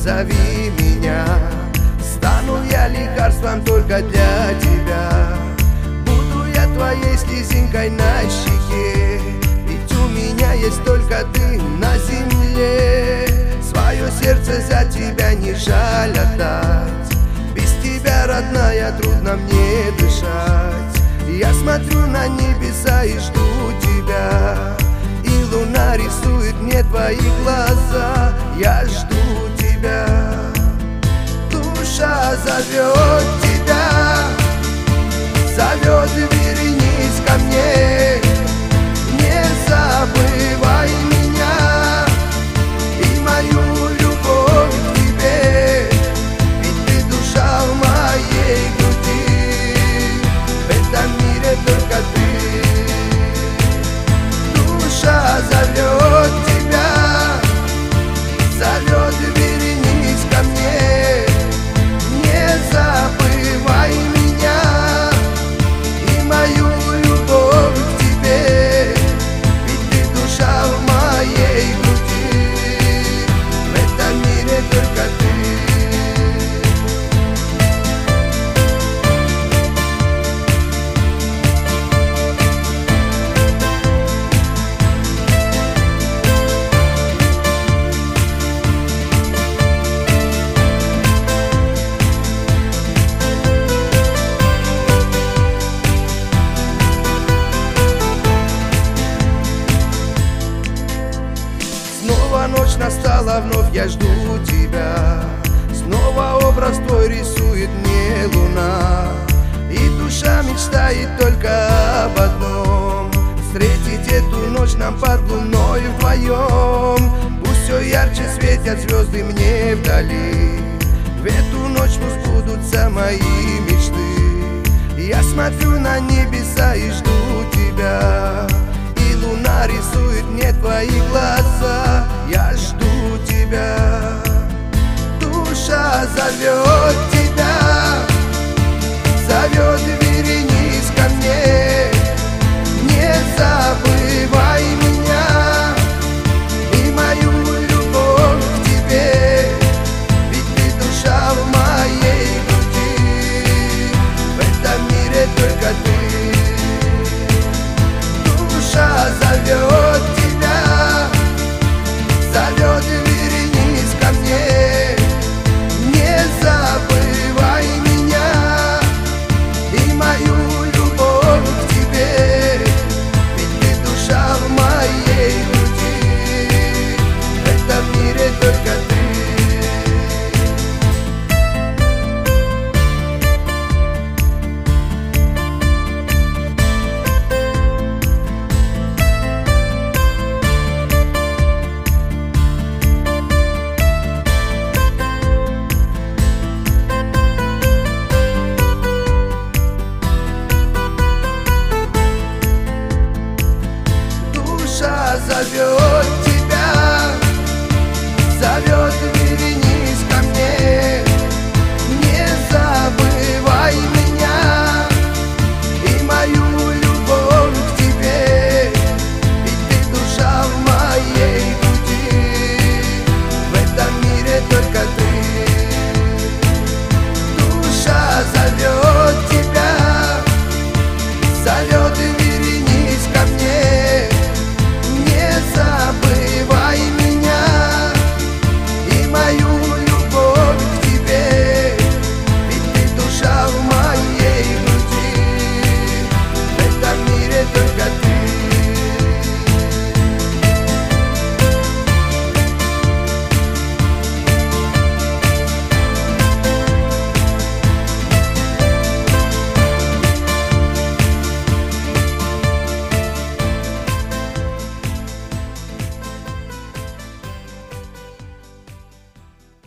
зови меня. Стану я лекарством только для тебя. Буду я твоей слезинкой на щеке, ведь у меня есть только ты на земле. Свое сердце за тебя не жаль отдать. Без тебя, родная, трудно мне дышать. Я смотрю на небеса и жду тебя, и луна рисует мне твои глаза. Я жду тебя. Душа зовет тебя, зовет, вернись ко мне. Не забывай меня и мою любовь к тебе, ведь ты душа в моей груди. В этом мире только ты. Душа зовет тебя, зовет, вернись ко мне. Не забывай меня и мою любовь к тебе, ведь ты душа в моей груди. В этом мире только ты. Снова ночь настала, вновь я жду тебя. Снова образ твой рисует мне луна, и душа мечтает только об одном: встретить эту ночь нам под луной вдвоем. Пусть все ярче светят звезды мне вдали, в эту ночь пусть сбудутся мои мечты. Я смотрю на небеса и жду тебя, и луна рисует мне твои глаза. Я жду тебя. Душа зовет